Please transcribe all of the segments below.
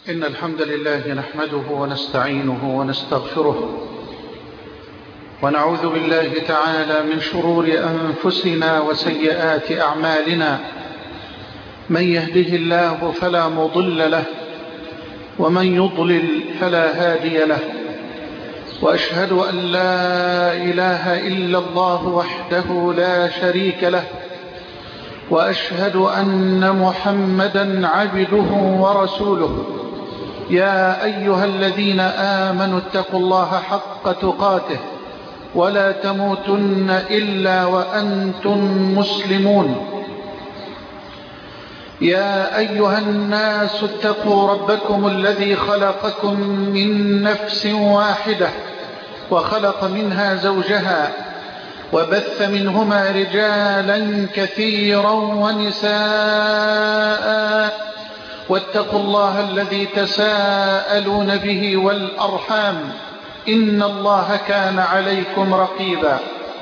إن الحمد لله نحمده ونستعينه ونستغفره ونعوذ بالله تعالى من شرور أنفسنا وسيئات أعمالنا. من يهده الله فلا مضل له ومن يضلل فلا هادي له، وأشهد أن لا إله إلا الله وحده لا شريك له، وأشهد أن محمدا عبده ورسوله. يا أيها الذين آمنوا اتقوا الله حق تقاته ولا تموتن إلا وأنتم مسلمون. يا أيها الناس اتقوا ربكم الذي خلقكم من نفس واحدة وخلق منها زوجها وبث منهما رجالا كثيرا ونساء، واتقوا الله الذي تساءلون به والأرحام إن الله كان عليكم رقيبا.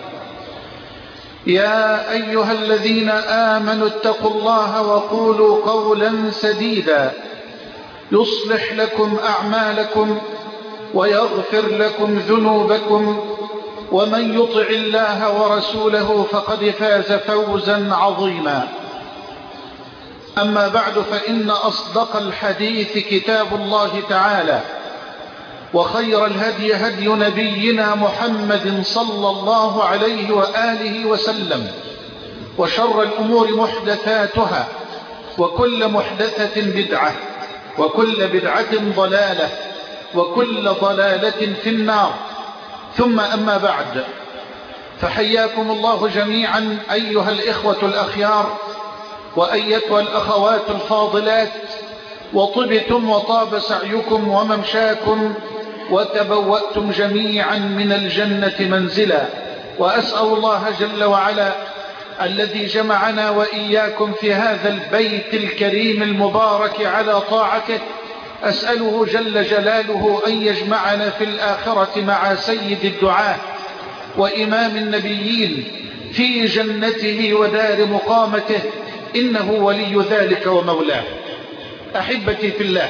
يا أيها الذين آمنوا اتقوا الله وقولوا قولا سديدا يصلح لكم أعمالكم ويغفر لكم ذنوبكم، ومن يطع الله ورسوله فقد فاز فوزا عظيما. أما بعد، فإن أصدق الحديث كتاب الله تعالى، وخير الهدي هدي نبينا محمد صلى الله عليه وآله وسلم، وشر الأمور محدثاتها، وكل محدثة بدعة، وكل بدعة ضلالة، وكل ضلالة في النار. ثم أما بعد، فحياكم الله جميعا أيها الإخوة الأخيار وأيتها الأخوات الفاضلات، وطبتم وطاب سعيكم وممشاكم وتبوأتم جميعا من الجنة منزلا. وأسأل الله جل وعلا الذي جمعنا وإياكم في هذا البيت الكريم المبارك على طاعته، أسأله جل جلاله أن يجمعنا في الآخرة مع سيد الدعاة وإمام النبيين في جنته ودار مقامته، إنه ولي ذلك ومولاه. أحبتي في الله،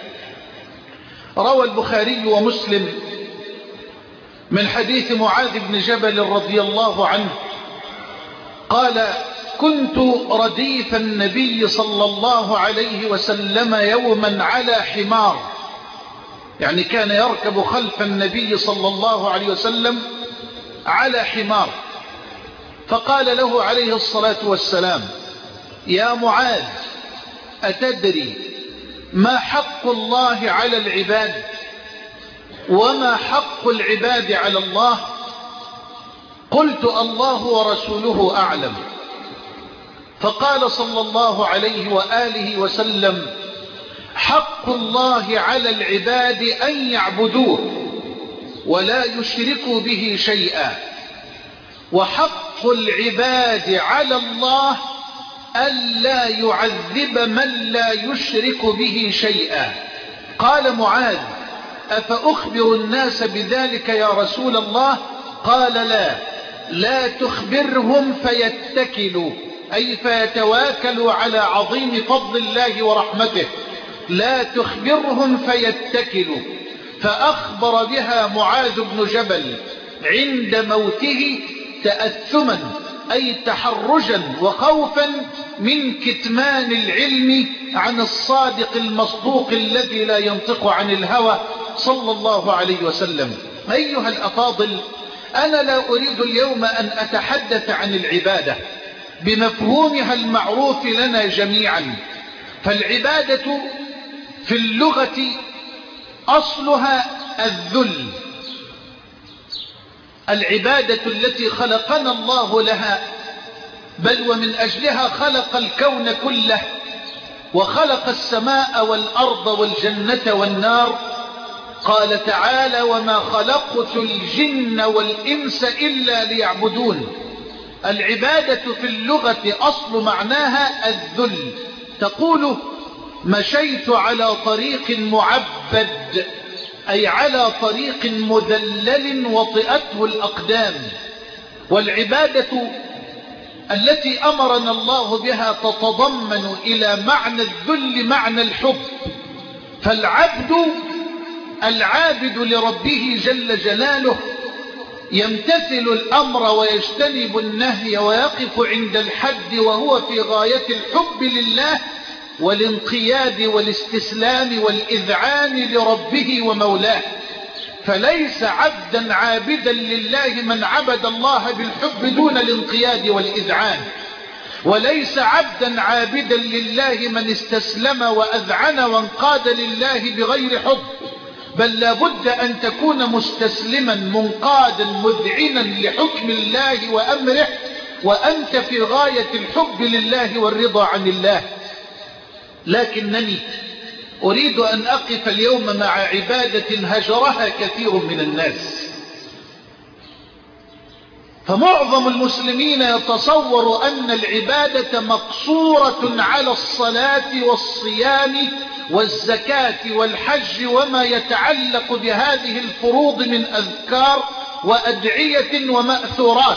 روى البخاري ومسلم من حديث معاذ بن جبل رضي الله عنه قال: كنت رديف النبي صلى الله عليه وسلم يوما على حمار، يعني كان يركب خلف النبي صلى الله عليه وسلم على حمار، فقال له عليه الصلاة والسلام: يا معاذ، أتدري ما حق الله على العباد وما حق العباد على الله؟ قلت: الله ورسوله أعلم. فقال صلى الله عليه وآله وسلم: حق الله على العباد أن يعبدوه ولا يشركوا به شيئا، وحق العباد على الله ألا يعذب من لا يشرك به شيئا. قال معاذ: أفأخبر الناس بذلك يا رسول الله؟ قال: لا تخبرهم فيتكلوا، أي فيتواكلوا على عظيم فضل الله ورحمته. لا تخبرهم فيتكلوا. فأخبر بها معاذ بن جبل عند موته تأثما، أي تحرجا وخوفا من كتمان العلم عن الصادق المصدوق الذي لا ينطق عن الهوى صلى الله عليه وسلم. أيها الأفاضل، أنا لا أريد اليوم أن أتحدث عن العبادة بمفهومها المعروف لنا جميعا، فالعبادة في اللغة أصلها الذل. العبادة التي خلقنا الله لها، بل ومن أجلها خلق الكون كله، وخلق السماء والأرض والجنة والنار. قال تعالى: وما خلقت الجن والإنس إلا ليعبدون. العبادة في اللغة أصل معناها الذل. تقول: مشيت على طريق معبد، أي على طريق مذلل وطئته الأقدام. والعبادة التي أمرنا الله بها تتضمن إلى معنى الذل معنى الحب، فالعبد العابد لربه جل جلاله يمتثل الأمر ويجتنب النهي ويقف عند الحد، وهو في غاية الحب لله والانقياد والاستسلام والإذعان لربه ومولاه. فليس عبدا عابدا لله من عبد الله بالحب دون الانقياد والإذعان، وليس عبدا عابدا لله من استسلم وأذعن وانقاد لله بغير حب، بل لابد أن تكون مستسلما منقادا مذعنا لحكم الله وأمره، وأنت في غاية الحب لله والرضا عن الله. لكنني أريد أن أقف اليوم مع عبادة هجرها كثير من الناس. فمعظم المسلمين يتصور أن العبادة مقصورة على الصلاة والصيام والزكاة والحج وما يتعلق بهذه الفروض من أذكار وأدعية ومأثورات.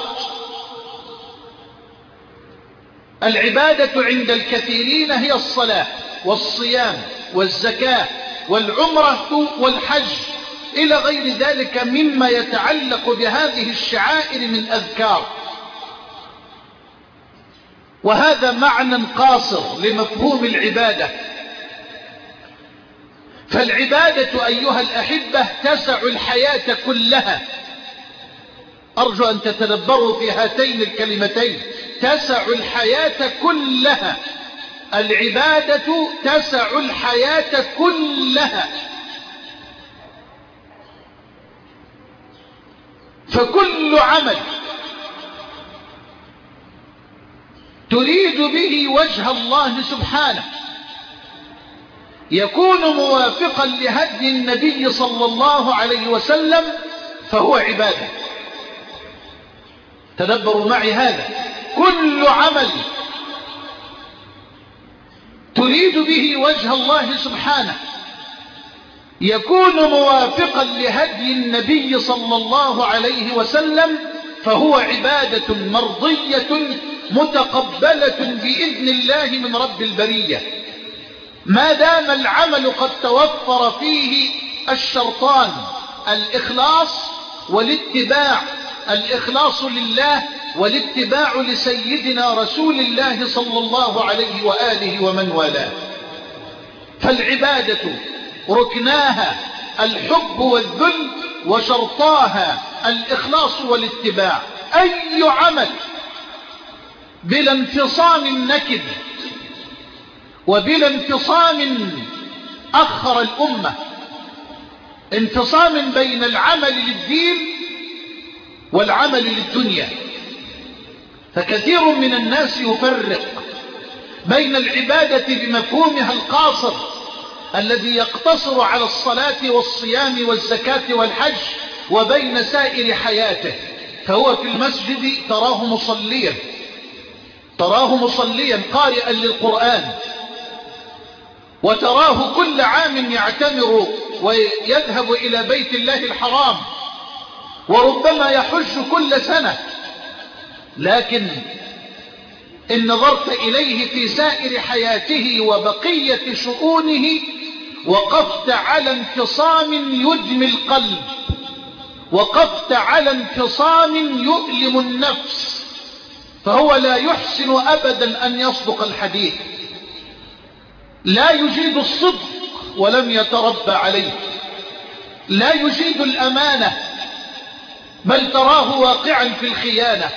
العبادة عند الكثيرين هي الصلاة والصيام والزكاة والعمرة والحج إلى غير ذلك مما يتعلق بهذه الشعائر من أذكار، وهذا معنى قاصر لمفهوم العبادة. فالعبادة أيها الأحبة تسع الحياة كلها. أرجو أن تتدبروا في هاتين الكلمتين، تسع الحياة كلها. العبادة تسع الحياة كلها، فكل عمل تريد به وجه الله سبحانه يكون موافقا لهدي النبي صلى الله عليه وسلم فهو عبادة. تدبروا معي هذا، كل عمل تريد به وجه الله سبحانه يكون موافقا لهدي النبي صلى الله عليه وسلم فهو عبادة مرضية متقبلة بإذن الله من رب البرية، ما دام العمل قد توفر فيه الشرطان: الإخلاص والاتباع، الإخلاص لله والاتباع لسيدنا رسول الله صلى الله عليه وآله ومن والاه. فالعبادة ركناها الحب والذل، وشرطاها الإخلاص والاتباع. أي عمل بلا انفصام نكد، وبلا انفصام أخر الأمة، انفصام بين العمل للدين والعمل للدنيا. فكثير من الناس يفرق بين العبادة بمفهومها القاصر الذي يقتصر على الصلاة والصيام والزكاة والحج، وبين سائر حياته. فهو في المسجد تراه مصليا قارئا للقرآن، وتراه كل عام يعتمر ويذهب إلى بيت الله الحرام، وربما يحج كل سنة. لكن إن نظرت إليه في سائر حياته وبقية شؤونه وقفت على انفصام يدمي القلب، وقفت على انفصام يؤلم النفس. فهو لا يحسن أبدا أن يصدق الحديث، لا يجيد الصدق ولم يتربى عليه، لا يجيد الأمانة بل تراه واقعا في الخيانة،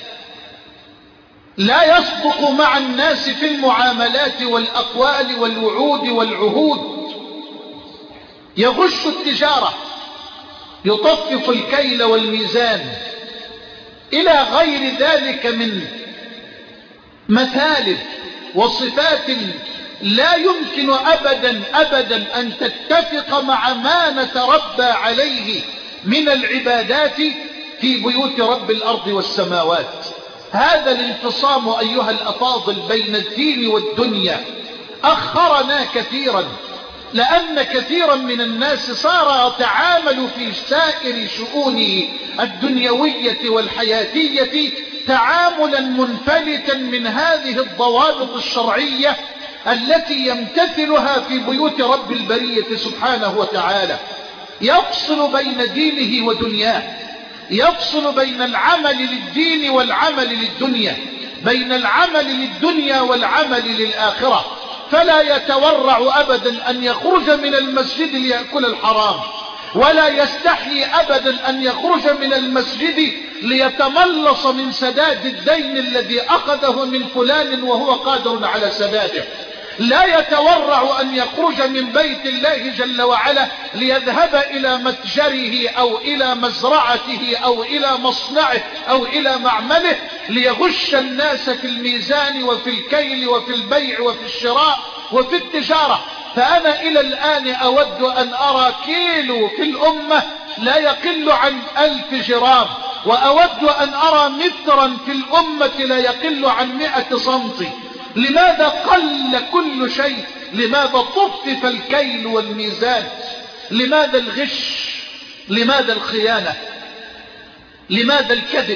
لا يصدق مع الناس في المعاملات والأقوال والوعود والعهود، يغش التجارة، يطفف الكيل والميزان، إلى غير ذلك من مثالب وصفات لا يمكن أبدا أن تتفق مع ما نتربى عليه من العبادات في بيوت رب الأرض والسماوات. هذا الانفصام أيها الأفاضل بين الدين والدنيا أخرنا كثيرا، لأن كثيرا من الناس صار يتعامل في سائر شؤونه الدنيوية والحياتية تعاملا منفلتا من هذه الضوابط الشرعية التي يمتثلها في بيوت رب البرية سبحانه وتعالى، يفصل بين دينه ودنياه، يفصل بين العمل للدين والعمل للدنيا، بين العمل للدنيا والعمل للآخرة، فلا يتورع أبدا أن يخرج من المسجد ليأكل الحرام، ولا يستحي أبدا أن يخرج من المسجد ليتملص من سداد الدين الذي أخذه من فلان وهو قادر على سداده، لا يتورع أن يخرج من بيت الله جل وعلا ليذهب إلى متجره أو إلى مزرعته أو إلى مصنعه أو إلى معمله ليغش الناس في الميزان وفي الكيل وفي البيع وفي الشراء وفي التجارة. فأنا إلى الآن أود أن أرى كيلو في الأمة لا يقل عن 1000 جرام، وأود أن أرى مترا في الأمة لا يقل عن 100 سنتي. لماذا قل كل شيء؟ لماذا طفف الكيل والميزان؟ لماذا الغش؟ لماذا الخيانة؟ لماذا الكذب؟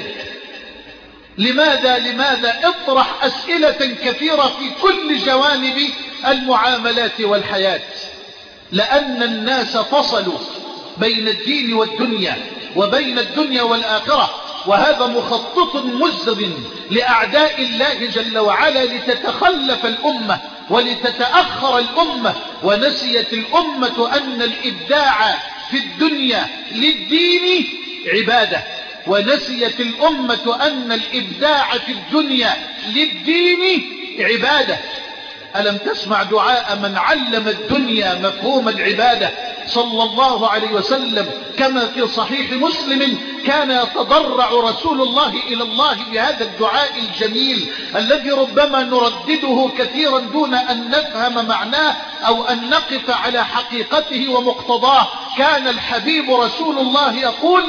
لماذا اطرح أسئلة كثيرة في كل جوانب المعاملات والحياة. لأن الناس فصلوا بين الدين والدنيا وبين الدنيا والآخرة، وهذا مخطط مزد لأعداء الله جل وعلا لتتخلف الأمة ولتتأخر الأمة. ونسيت الأمة أن الإبداع في الدنيا للدين عبادة، ونسيت الأمة أن الإبداع في الدنيا للدين عبادة. ألم تسمع دعاء من علم الدنيا مفهوم العبادة صلى الله عليه وسلم؟ كما في صحيح مسلم كان يتضرع رسول الله إلى الله بهذا الدعاء الجميل الذي ربما نردده كثيرا دون أن نفهم معناه أو أن نقف على حقيقته ومقتضاه. كان الحبيب رسول الله يقول: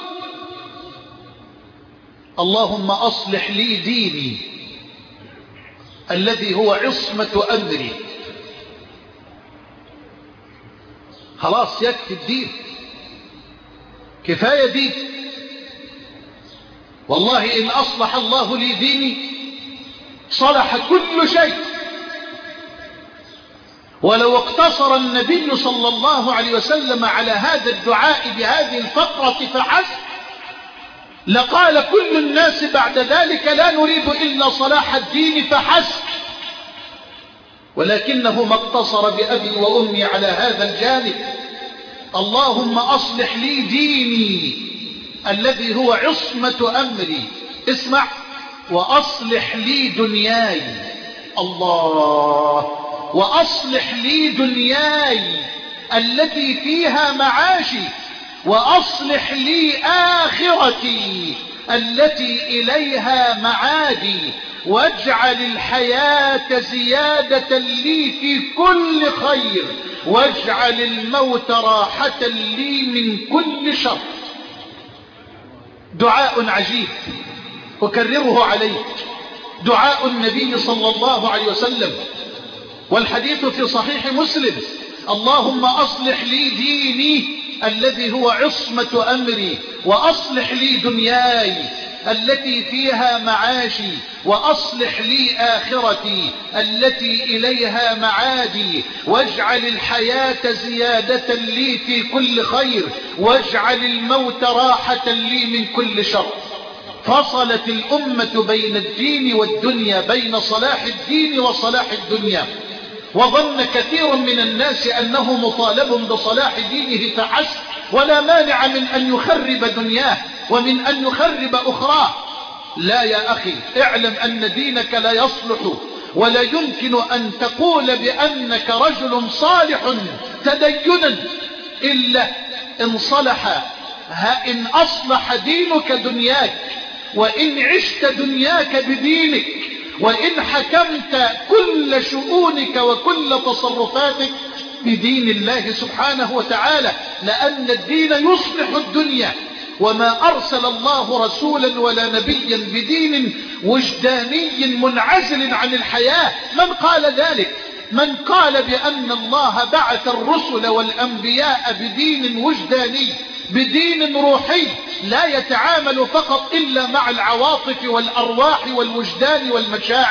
اللهم أصلح لي ديني الذي هو عصمة أمري. خلاص يكفي الدين، كفاية دين. والله إن أصلح الله لي ديني صلح كل شيء. ولو اقتصر النبي صلى الله عليه وسلم على هذا الدعاء بهذه الفقرة فحسب لقال كل الناس بعد ذلك: لا نريد إلا صلاح الدين فحسب. ولكنه ما اقتصر بأبي وأمي على هذا الجانب: اللهم أصلح لي ديني الذي هو عصمة أمري. اسمع: وأصلح لي دنياي. الله! وأصلح لي دنياي التي فيها معاشي، وأصلح لي آخرتي التي إليها معادي، واجعل الحياة زيادة لي في كل خير، واجعل الموت راحة لي من كل شر. دعاء عجيب أكرره عليك، دعاء النبي صلى الله عليه وسلم، والحديث في صحيح مسلم: اللهم أصلح لي ديني الذي هو عصمة أمري، وأصلح لي دنياي التي فيها معاشي، وأصلح لي آخرتي التي إليها معادي، واجعل الحياة زيادة لي في كل خير، واجعل الموت راحة لي من كل شر. فصلت الأمة بين الدين والدنيا، بين صلاح الدين وصلاح الدنيا، وظن كثير من الناس أنه مطالب بصلاح دينه فحسب، ولا مانع من أن يخرب دنياه ومن أن يخرب أخراه. لا يا أخي، اعلم أن دينك لا يصلح، ولا يمكن أن تقول بأنك رجل صالح تدينا إلا إن إن أصلح دينك دنياك، وإن عشت دنياك بدينك، وإن حكمت كل شؤونك وكل تصرفاتك بدين الله سبحانه وتعالى. لأن الدين يصلح الدنيا، وما أرسل الله رسولا ولا نبيا بدين وجداني منعزل عن الحياة. من قال ذلك؟ من قال بأن الله بعث الرسل والأنبياء بدين وجداني، بدين روحي لا يتعامل فقط إلا مع العواطف والأرواح والوجدان والمشاعر.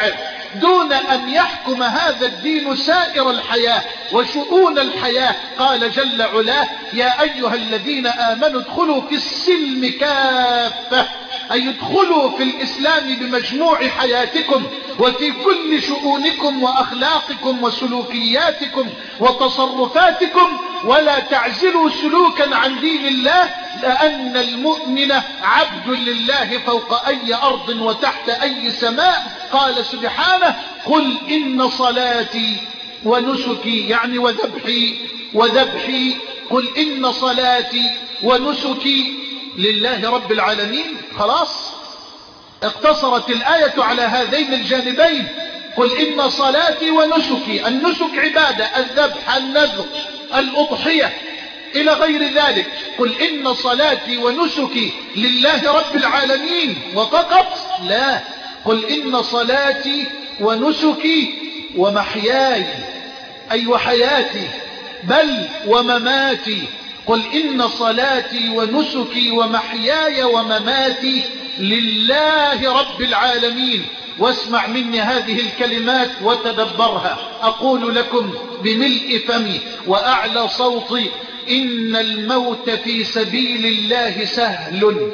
دون أن يحكم هذا الدين سائر الحياة وشؤون الحياة. قال جل علاه: يا أيها الذين آمنوا ادخلوا في السلم كافة، أي ادخلوا في الإسلام بمجموع حياتكم وفي كل شؤونكم وأخلاقكم وسلوكياتكم وتصرفاتكم، ولا تعزلوا سلوكا عن دين الله، لأن المؤمن عبد لله فوق أي أرض وتحت أي سماء. قال سبحانه: قل إن صلاتي ونسكي، يعني وذبحي، قل إن صلاتي ونسكي لله رب العالمين. خلاص اقتصرت الآية على هذين الجانبين. قل إن صلاتي ونسكي، النسك عبادة، الذبح، النذر، الأضحية إلى غير ذلك. قل إن صلاتي ونسكي لله رب العالمين وفقط؟ لا، قل إن صلاتي ونسكي ومحياي، أي وحياتي، بل ومماتي. قل إن صلاتي ونسكي ومحياي ومماتي لله رب العالمين. واسمع مني هذه الكلمات وتدبرها. أقول لكم بملء فمي وأعلى صوتي: إن الموت في سبيل الله سهل.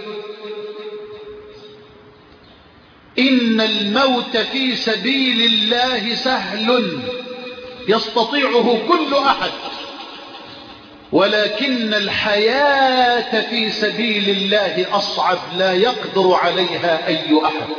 إن الموت في سبيل الله سهل يستطيعه كل أحد، ولكن الحياة في سبيل الله أصعب، لا يقدر عليها أي أحد.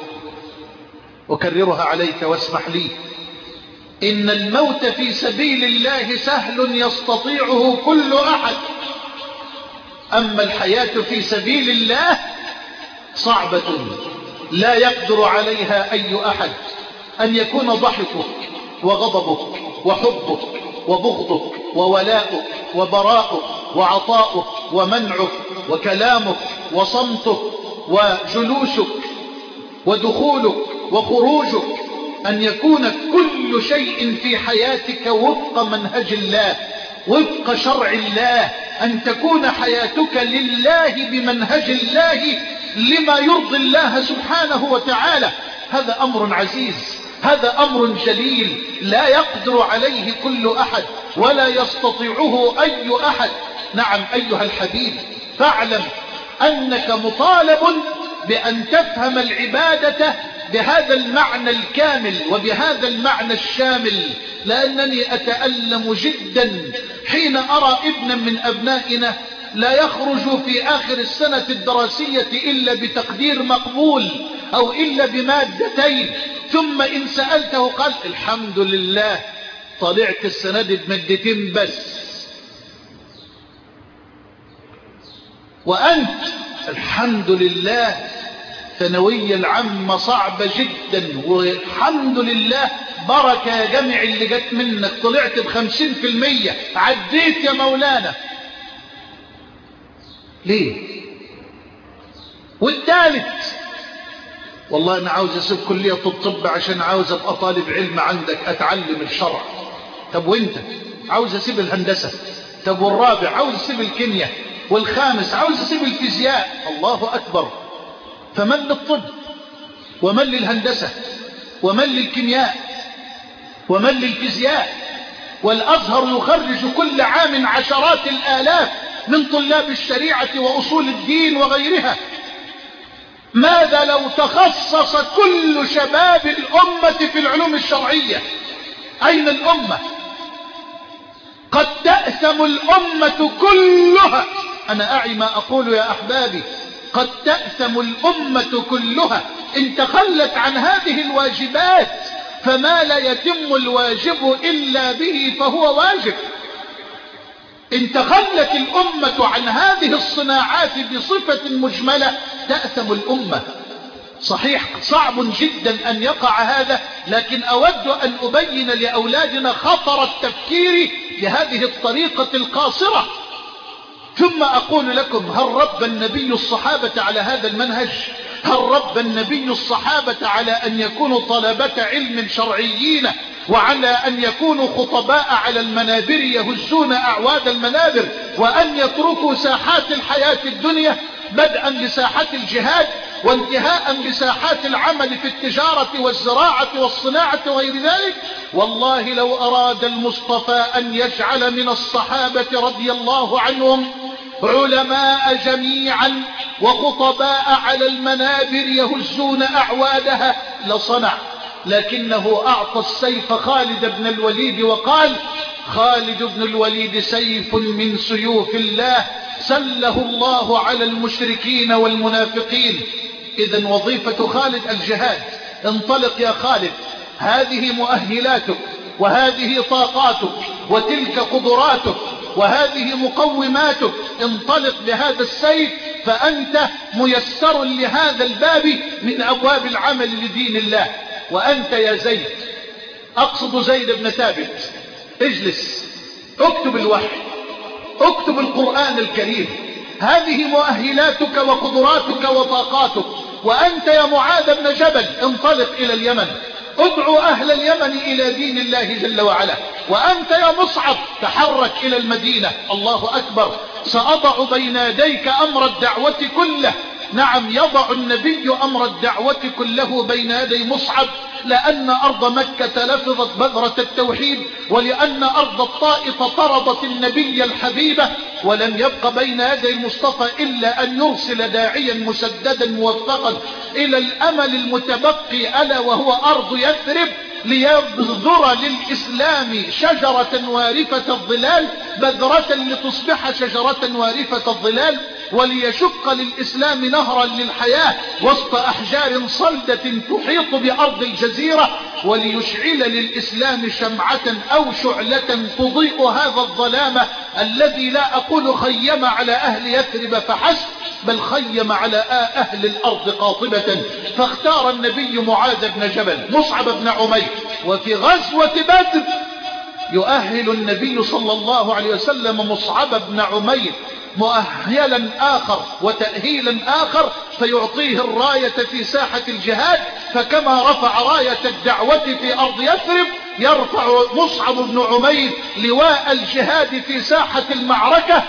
أكررها عليك واسمح لي: إن الموت في سبيل الله سهل يستطيعه كل أحد، أما الحياة في سبيل الله صعبة لا يقدر عليها أي أحد. أن يكون ضحكك وغضبك وحبك وبغضك وولاؤك وبراؤك وعطاؤك ومنعك وكلامك وصمتك وجلوسك ودخولك وخروجك، أن يكون كل شيء في حياتك وفق منهج الله، وفق شرع الله، أن تكون حياتك لله بمنهج الله لما يرضي الله سبحانه وتعالى. هذا أمر عزيز، هذا أمر جليل لا يقدر عليه كل أحد ولا يستطيعه أي أحد. نعم أيها الحبيب، فاعلم أنك مطالب بأن تفهم العبادة بهذا المعنى الكامل وبهذا المعنى الشامل، لأنني أتألم جدا حين أرى ابنا من أبنائنا لا يخرج في آخر السنة الدراسية إلا بتقدير مقبول أو إلا بمادتين، ثم إن سألته قال: الحمد لله طلعت السنة دي بمادتين بس. وأنت الحمد لله ثانوية العامة صعبة جدا، والحمد لله بركة يا جمع اللي جت منك، طلعت ب50%، عديت يا مولانا. ليه؟ والثالث: والله أنا عاوز أسيب كلية الطب عشان عاوز أبقى طالب علم عندك أتعلم الشرع. طب وانت؟ عاوز أسيب الهندسة. طب والرابع؟ عاوز أسيب الكيمياء. والخامس عاوز أسيب الفيزياء. الله أكبر! فمن للطب ومن للهندسة ومن للكيمياء ومن للفيزياء؟ والأزهر يخرج كل عام عشرات الآلاف من طلاب الشريعة وأصول الدين وغيرها. ماذا لو تخصص كل شباب الأمة في العلوم الشرعية؟ أين الأمة؟ قد تأثم الأمة كلها. أنا أعي ما أقول يا أحبابي، قد تأثم الأمة كلها إن تخلت عن هذه الواجبات، فما لا يتم الواجب إلا به فهو واجب. إن تخلت الأمة عن هذه الصناعات بصفة مجملة تأثم الأمة. صحيح صعب جدا أن يقع هذا، لكن أود أن أبين لأولادنا خطر التفكير بهذه الطريقة القاصرة. ثم أقول لكم: هل رب النبي الصحابة على هذا المنهج؟ هل رب النبي الصحابة على أن يكونوا طلبة علم شرعيين وعلى أن يكونوا خطباء على المنابر يهزون أعواد المنابر وأن يتركوا ساحات الحياة الدنيا؟ بدءا بساحة الجهاد وانتهاء بساحات العمل في التجارة والزراعة والصناعة وغير ذلك. والله لو أراد المصطفى أن يجعل من الصحابة رضي الله عنهم علماء جميعا وخطباء على المنابر يهزون أعوادها لصنع، لكنه أعطى السيف خالد بن الوليد وقال: خالد بن الوليد سيف من سيوف الله سله الله على المشركين والمنافقين. إذن وظيفة خالد الجهاد. انطلق يا خالد، هذه مؤهلاتك وهذه طاقاتك وتلك قدراتك وهذه مقوماتك، انطلق بهذا السيف فأنت ميسر لهذا الباب من أبواب العمل لدين الله. وأنت يا زيد، أقصد زيد بن ثابت، اجلس اكتب الوحي، اكتب القرآن الكريم، هذه مؤهلاتك وقدراتك وطاقاتك. وأنت يا معاذ بن جبل انطلق إلى اليمن، ادعو أهل اليمن إلى دين الله جل وعلا. وأنت يا مصعب تحرك إلى المدينة. الله أكبر، سأضع بين يديك أمر الدعوة كله. نعم، يضع النبي أمر الدعوة كله بين يدي مصعب، لأن أرض مكة لفظت بذرة التوحيد، ولأن أرض الطائف طردت النبي الحبيبة، ولم يبق بين يدي المصطفى إلا أن يرسل داعيا مسددا موفقا إلى الأمل المتبقي، ألا وهو أرض يثرب، ليبذر للإسلام شجرة وارفة الظلال، بذرة لتصبح شجرة وارفة الظلال، وليشق للإسلام نهرا للحياة وسط أحجار صلدة تحيط بأرض الجزيرة، وليشعل للإسلام شمعة أو شعلة تضيء هذا الظلام الذي لا أقول خيم على أهل يثرب فحسب، بل خيم على أهل الأرض قاطبة. فاختار النبي معاذ بن جبل، مصعب بن عمير. وفي غزوة بدر يؤهل النبي صلى الله عليه وسلم مصعب بن عمير مؤهلا آخر وتأهيلا آخر، فيعطيه الراية في ساحة الجهاد. فكما رفع راية الدعوة في أرض يثرب، يرفع مصعب بن عمير لواء الجهاد في ساحة المعركة،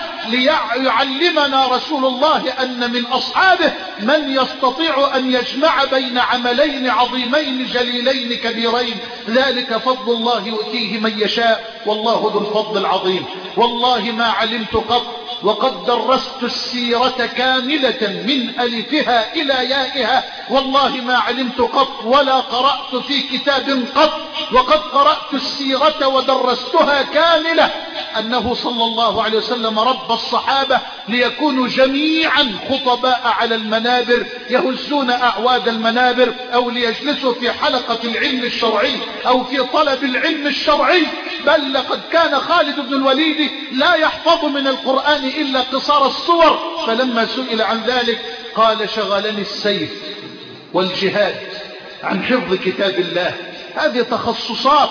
ليعلمنا رسول الله أن من أصحابه من يستطيع أن يجمع بين عملين عظيمين جليلين كبيرين، ذلك فضل الله يؤتيه من يشاء والله ذو الفضل العظيم. والله ما علمت قط، وقد درست السيرة كاملة من ألفها إلى يائها، والله ما علمت قط ولا قرأت في كتاب قط، وقد قرأت السيرة ودرستها كاملة، أنه صلى الله عليه وسلم رب الصحابة ليكونوا جميعا خطباء على المنابر يهزون أعواد المنابر، أو ليجلسوا في حلقة العلم الشرعي أو في طلب العلم الشرعي. بل لقد كان خالد بن الوليد لا يحفظ من القرآن إلا قصار الصور، فلما سئل عن ذلك قال: شغلني السيف والجهاد عن حفظ كتاب الله. هذه تخصصات،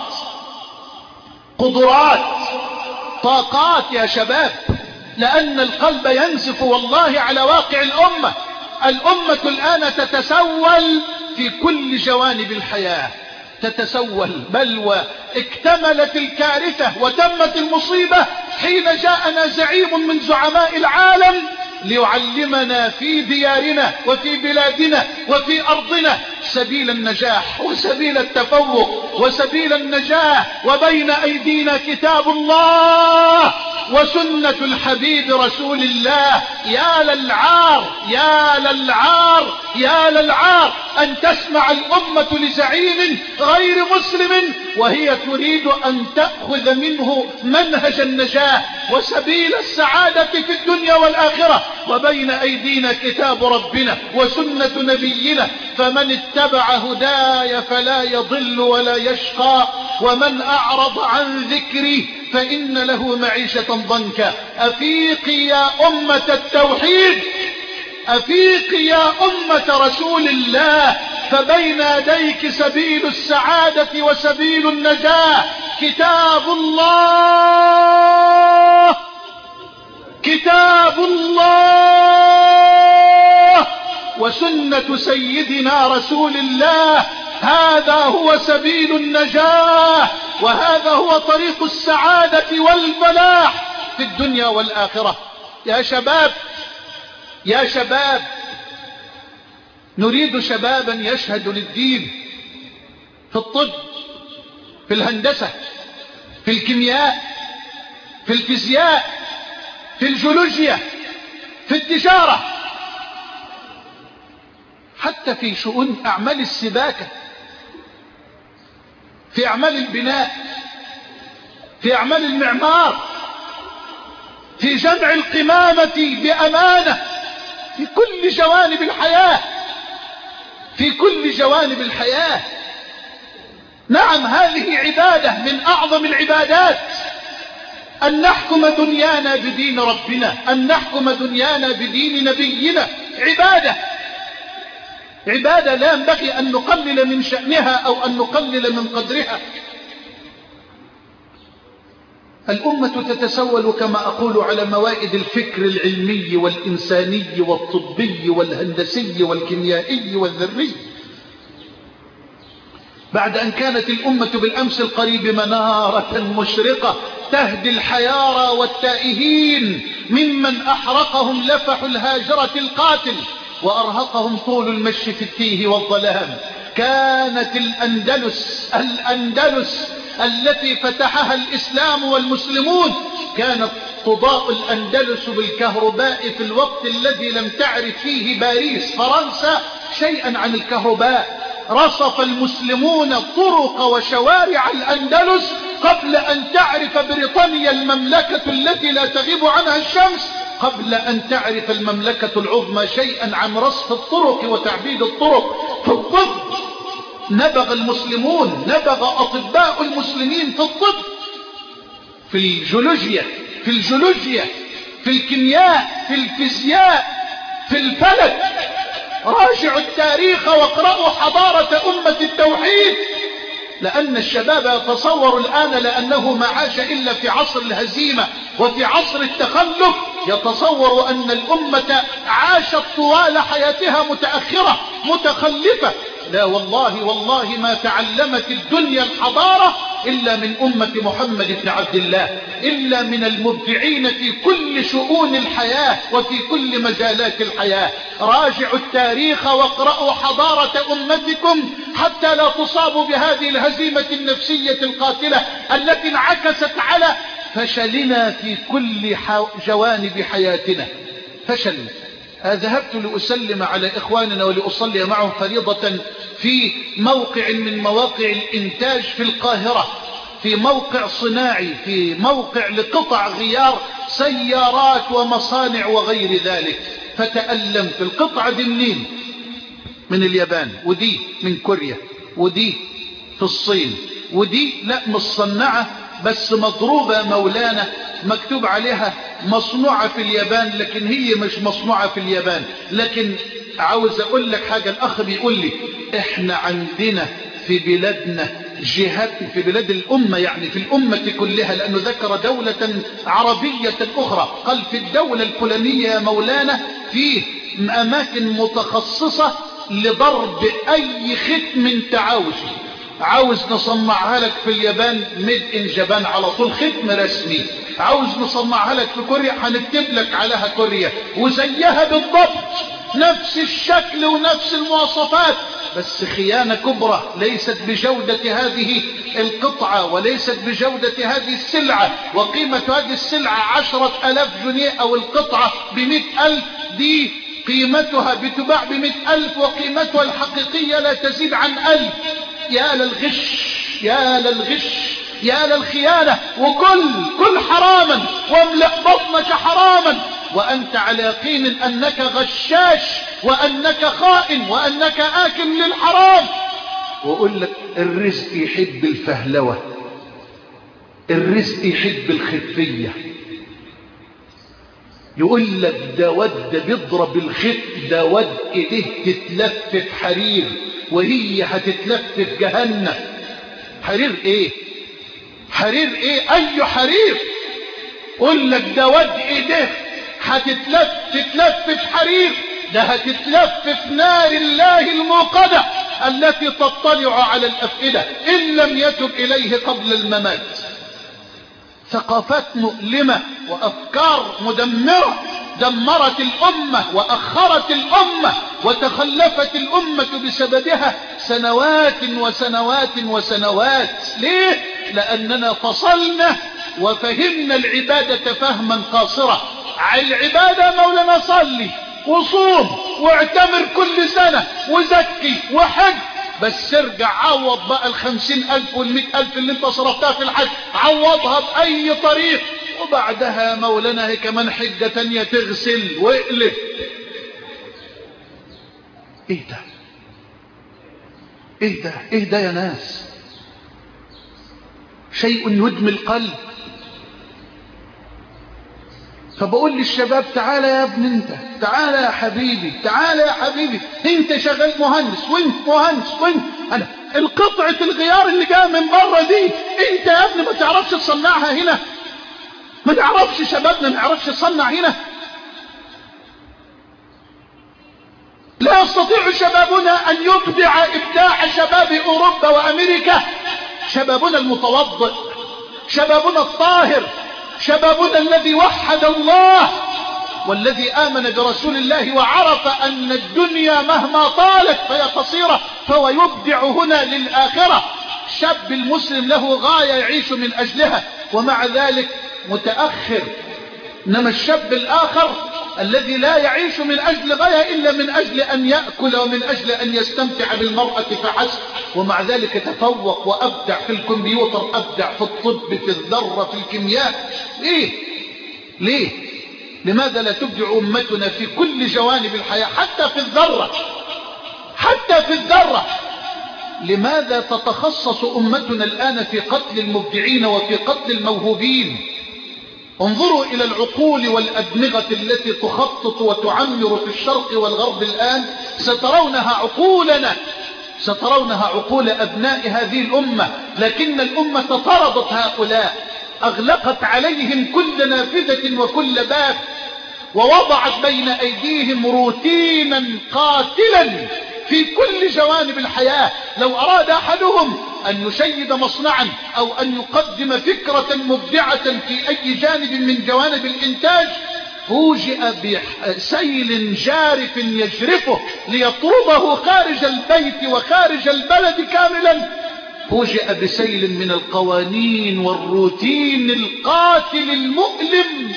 قدرات، طاقات يا شباب، لأن القلب ينزف والله على واقع الأمة. الأمة الآن تتسول في كل جوانب الحياة، تتسول، بل واكتملت الكارثة وتمت المصيبة حين جاءنا زعيم من زعماء العالم ليعلمنا في ديارنا وفي بلادنا وفي أرضنا سبيل النجاح وسبيل التفوق وسبيل النجاة، وبين أيدينا كتاب الله وسنة الحبيب رسول الله. يا للعار يا للعار يا للعار أن تسمع الأمة لزعيم غير مسلم وهي تريد أن تأخذ منه منهج النجاة وسبيل السعادة في الدنيا والآخرة، وبين أيدينا كتاب ربنا وسنة نبينا، فمن اتبع هداي فلا يضل ولا يشقى، ومن أعرض عن ذكري فإن له معيشة ضنكا. أفيقي يا أمة التوحيد، أفيقي يا أمة رسول الله، فبين يديك سبيل السعادة وسبيل النجاة. كتاب الله، كتاب الله وسنة سيدنا رسول الله، هذا هو سبيل النجاة، وهذا هو طريق السعادة والفلاح في الدنيا والآخرة. يا شباب، يا شباب، نريد شبابا يشهد للدين في الطب، في الهندسة، في الكيمياء، في الفيزياء، في الجيولوجيا، في التجارة، حتى في شؤون أعمال السباكة، في أعمال البناء، في أعمال المعمار، في جمع القمامة بأمانة، في كل جوانب الحياة، في كل جوانب الحياة. نعم، هذه عبادة من أعظم العبادات، أن نحكم دنيانا بدين ربنا، أن نحكم دنيانا بدين نبينا. عبادة لا ينبغي أن نقلل من شأنها أو أن نقلل من قدرها. الأمة تتسول كما أقول على موائد الفكر العلمي والإنساني والطبي والهندسي والكيميائي والذري. بعد أن كانت الأمة بالأمس القريب منارة مشرقة تهدي الحيارى والتائهين ممن أحرقهم لفح الهاجرة القاتل وأرهقهم طول المشي في التيه والظلام، كانت الأندلس التي فتحها الإسلام والمسلمون كانت تضاء الأندلس بالكهرباء في الوقت الذي لم تعرف فيه باريس فرنسا شيئا عن الكهرباء. رصف المسلمون طرق وشوارع الأندلس قبل أن تعرف بريطانيا المملكة التي لا تغيب عنها الشمس، قبل أن تعرف المملكة العظمى شيئا عن رصف الطرق وتعبيد الطرق. في الطب نبغ المسلمون، نبغ أطباء المسلمين في الطب، في الجيولوجيا، في الكيمياء، في الفيزياء، في الفلك. راجعوا التاريخ واقرأوا حضارة أمة التوحيد، لأن الشباب يتصور الآن لأنه ما عاش إلا في عصر الهزيمة وفي عصر التخلف، يتصور أن الأمة عاشت طوال حياتها متأخرة متخلفة. لا والله ما تعلمت الدنيا الحضارة إلا من أمة محمد بن عبد الله، إلا من المبدعين في كل شؤون الحياة وفي كل مجالات الحياة. راجعوا التاريخ واقرأوا حضارة أمتكم حتى لا تصابوا بهذه الهزيمة النفسية القاتلة التي انعكست على فشلنا في كل جوانب حياتنا. فشل. ذهبت لأسلم على إخواننا ولأصلي معهم فريضة في موقع من مواقع الإنتاج في القاهرة، في موقع صناعي، في موقع لقطع غيار سيارات ومصانع وغير ذلك. فتألمت. القطعة دي منين؟ من اليابان، ودي من كوريا، ودي في الصين، ودي لا مصنعة بس مضروبة مولانا، مكتوب عليها مصنوعة في اليابان، لكن هي مش مصنوعة في اليابان. لكن عاوز اقول لك حاجة، الاخ بيقول لي احنا عندنا في بلادنا جهات، في بلاد الامة يعني في الامة كلها، لانه ذكر دولة عربية اخرى، قال في الدولة الفلانية يا مولانا في اماكن متخصصة لضرب اي ختم تعاوشي، عاوز نصنعها لك في اليابان ميد ان جابان على طول، ختم رسمي. عاوز نصنعها لك في كوريا هنكتب لك عليها كوريا وزيها بالضبط، نفس الشكل ونفس المواصفات، بس خيانة كبرى ليست بجودة هذه القطعة وليست بجودة هذه السلعة، وقيمة هذه السلعة 10,000 جنيه أو القطعة ب100,000، دي قيمتها بتباع ب100,000 وقيمتها الحقيقية لا تزيد عن 1000. يا للغش، يا للغش، يا للخيانة، وكل حراما، واملأ بطنك حراما وأنت على يقين أنك غشاش وأنك خائن وأنك آكل للحرام. وأقول لك الرزق يحب الفهلوة، الرزق يحب الخفية. يقول لك ده ود بيضرب الخف، ده ود ايديه تتلف في حرير وهي هتتلف في جهنم. حرير ايه؟ حرير ايه؟ اي حرير؟ قول لك ده ود ايديه هتتلف في حرير، ده هتتلف في نار الله الموقدة التي تطلع على الافئدة ان لم يتب اليه قبل الممات. ثقافات مؤلمة وافكار مدمرة دمرت الأمة وأخرت الأمة وتخلفت الأمة بسببها سنوات وسنوات وسنوات. ليه؟ لأننا فصلنا وفهمنا العبادة فهما قاصرا. العبادة مولانا صلي وصوم واعتمر كل سنة وزكي وحج، بس ارجع عوض بقى 50,000 وال100,000 اللي انت صرفتها في الحج، عوضها بأي طريق، وبعدها مولانا هي كمان حجة تانية تغسل واقلب. ايه ده؟ ايه ده؟ ايه ده يا ناس؟ شيء يدمي القلب. فبقول للشباب تعالى يا ابن انت، تعالى يا حبيبي، تعالى يا حبيبي، انت شغال مهندس وانت مهندس وانت انا القطعة الغيار اللي جايه من بره دي انت يا ابني ما تعرفش تصنعها هنا؟ ما تعرفش شبابنا ما يعرفش يصنع هنا؟ لا يستطيع شبابنا ان يبدع ابداع شباب اوروبا وامريكا. شبابنا المتوضئ، شبابنا الطاهر، شبابنا الذي وحد الله والذي آمن برسول الله وعرف أن الدنيا مهما طالت فهي قصيرة، فهو يبدع هنا للآخرة. الشاب المسلم له غاية يعيش من أجلها ومع ذلك متأخر. إنما الشاب الآخر الذي لا يعيش من أجل غاية إلا من أجل أن يأكل ومن أجل أن يستمتع بالمرأة فحسب، ومع ذلك تفوق وأبدع في الكمبيوتر، أبدع في الطب، في الذرة، في الكيمياء. ليه؟ لماذا لا تبدع أمتنا في كل جوانب الحياة حتى في الذرة؟ حتى في الذرة. لماذا تتخصص أمتنا الآن في قتل المبدعين وفي قتل الموهوبين؟ انظروا إلى العقول والأدمغة التي تخطط وتعمر في الشرق والغرب الآن، سترونها عقولنا، سترونها عقول أبناء هذه الأمة، لكن الأمة طردت هؤلاء، أغلقت عليهم كل نافذة وكل باب، ووضعت بين أيديهم روتينا قاتلا في كل جوانب الحياة. لو أراد أحدهم أن يشيد مصنعا أو أن يقدم فكرة مبدعة في أي جانب من جوانب الإنتاج، فوجئ بسيل جارف يجرفه ليطرده خارج البيت وخارج البلد كاملا. فوجئ بسيل من القوانين والروتين القاتل المؤلم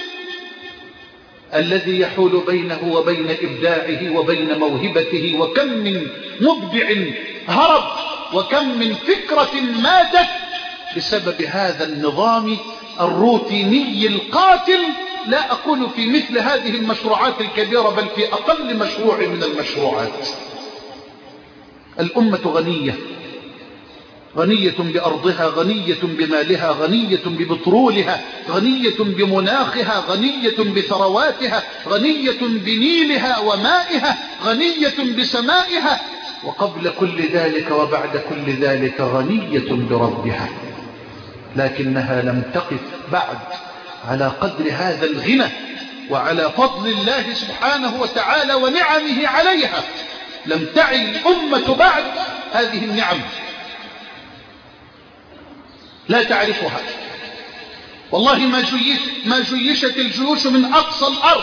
الذي يحول بينه وبين إبداعه وبين موهبته. وكم من مبدع هرب، وكم من فكرة ماتت بسبب هذا النظام الروتيني القاتل. لا أقول في مثل هذه المشروعات الكبيرة، بل في أقل مشروع من المشروعات. الأمة غنية، غنية بأرضها، غنية بمالها، غنية ببترولها، غنية بمناخها، غنية بثرواتها، غنية بنيلها ومائها، غنية بسمائها، وقبل كل ذلك وبعد كل ذلك غنية بربها. لكنها لم تقف بعد على قدر هذا الغنى وعلى فضل الله سبحانه وتعالى ونعمه عليها. لم تعي الأمة بعد هذه النعم، لا تعرفها. والله ما جيشت الجيوش من أقصى الأرض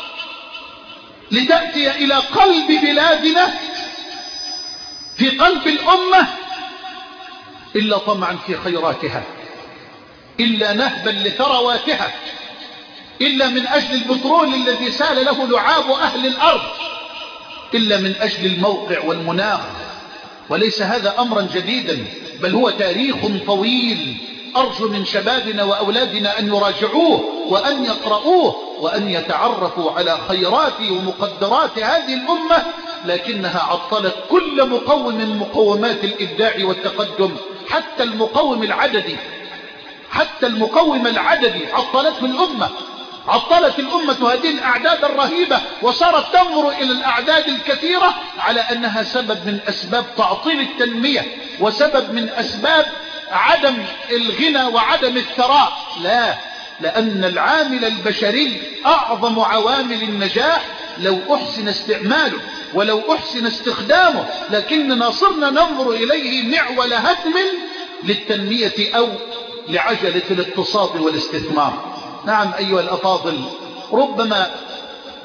لتأتي إلى قلب بلادنا في قلب الأمة إلا طمعا في خيراتها، إلا نهبا لثرواتها، إلا من أجل البترول الذي سال له لعاب أهل الأرض، إلا من أجل الموقع والمناخ. وليس هذا أمرا جديدا، بل هو تاريخ طويل. أرجو من شبابنا وأولادنا أن يراجعوه وأن يقرؤوه وأن يتعرفوا على خيرات ومقدرات هذه الأمة، لكنها عطلت كل مقوم من مقومات الإبداع والتقدم، حتى المقوم العددي، حتى المقوم العددي عطلته الأمة. عطلت الأمة هذه الأعداد الرهيبة وصارت تنظر إلى الأعداد الكثيرة على أنها سبب من أسباب تعطيل التنمية وسبب من أسباب عدم الغنى وعدم الثراء. لا، لأن العامل البشري أعظم عوامل النجاح لو أحسن استعماله ولو أحسن استخدامه، لكننا صرنا ننظر إليه معول هدم للتنمية أو لعجلة الاقتصاد والاستثمار. نعم أيها الأفاضل، ربما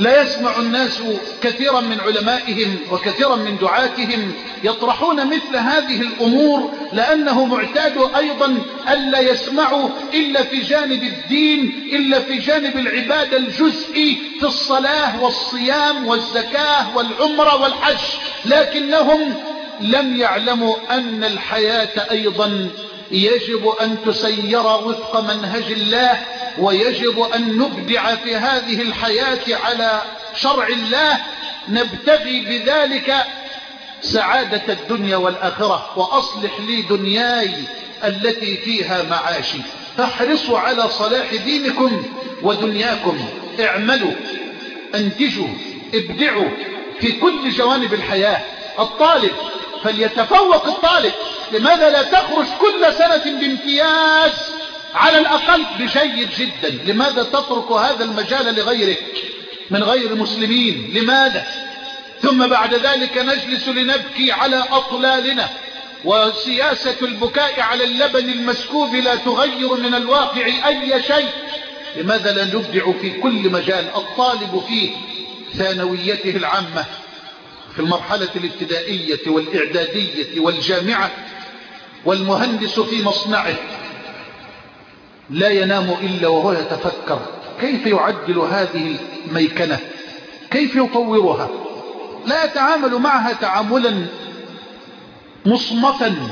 لا يسمع الناس كثيرا من علمائهم وكثيرا من دعاتهم يطرحون مثل هذه الأمور، لأنه معتاد أيضا ألا يسمعوا إلا في جانب الدين، إلا في جانب العبادة الجزئي في الصلاة والصيام والزكاة والعمرة والحج، لكنهم لم يعلموا أن الحياة أيضا يجب أن تسير وفق منهج الله، ويجب أن نبدع في هذه الحياة على شرع الله، نبتغي بذلك سعادة الدنيا والآخرة. وأصلح لي دنياي التي فيها معاشي. فاحرصوا على صلاح دينكم ودنياكم، اعملوا، انتجوا، ابدعوا في كل جوانب الحياة. الطالب فليتفوق الطالب، لماذا لا تخرج كل سنة بامتياز على الأقل بجيد جدا؟ لماذا تترك هذا المجال لغيرك من غير مسلمين؟ لماذا؟ ثم بعد ذلك نجلس لنبكي على أطلالنا، وسياسة البكاء على اللبن المسكوب لا تغير من الواقع أي شيء. لماذا لا نبدع في كل مجال؟ الطالب في ثانويته العامة، في المرحلة الابتدائية والإعدادية والجامعة، والمهندس في مصنعه لا ينام إلا وهو يتفكر كيف يعدل هذه الميكنة، كيف يطورها. لا يتعامل معها تعاملا مصمتا،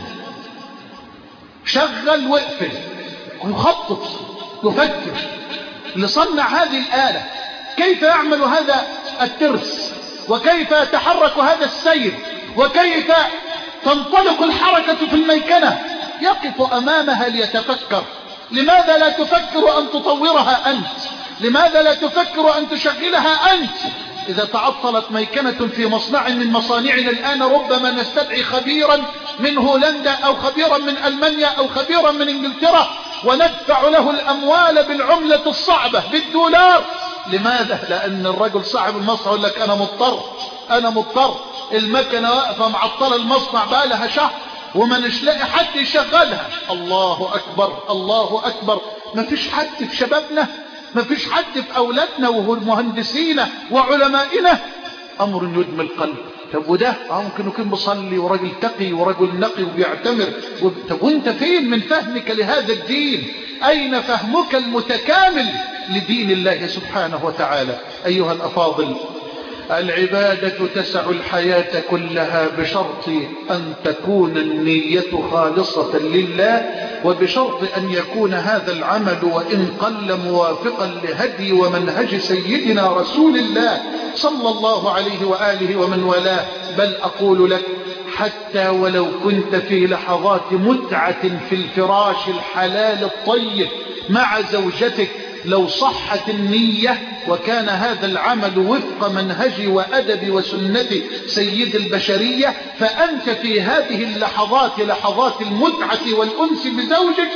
شغل واقفل ويخطط يفكر لصنع هذه الآلة، كيف يعمل هذا الترس، وكيف يتحرك هذا السير، وكيف تنطلق الحركة في الميكنة. يقف أمامها ليتفكر. لماذا لا تفكر أن تطورها أنت؟ لماذا لا تفكر أن تشغلها أنت؟ إذا تعطلت ميكنة في مصنع من مصانعنا الآن ربما نستدعي خبيرا من هولندا أو خبيرا من ألمانيا أو خبيرا من إنجلترا، وندفع له الأموال بالعملة الصعبة بالدولار. لماذا؟ لأن الرجل صاحب المصنع يقول لك أنا مضطر، المكنة واقفة معطلة المصنع بقى لها شهر وما نلاقي حد يشغلها. الله أكبر، الله أكبر. ما فيش حد في شبابنا، ما فيش حد في أولادنا ومهندسينا وعلمائنا. أمر يدمي القلب. طب وده ممكن يكون بصلي ورجل تقي ورجل نقي وبيعتمر. طب وانت فين من فهمك لهذا الدين؟ أين فهمك المتكامل لدين الله سبحانه وتعالى؟ أيها الأفاضل، العبادة تسع الحياة كلها بشرط أن تكون النية خالصة لله، وبشرط أن يكون هذا العمل وإن قل موافقا لهدي ومنهج سيدنا رسول الله صلى الله عليه وآله ومن والاه. بل أقول لك حتى ولو كنت في لحظات متعة في الفراش الحلال الطيب مع زوجتك، لو صحت النية وكان هذا العمل وفق منهج وأدب وسنة سيد البشرية، فأنت في هذه اللحظات، لحظات المتعة والأنس بزوجك،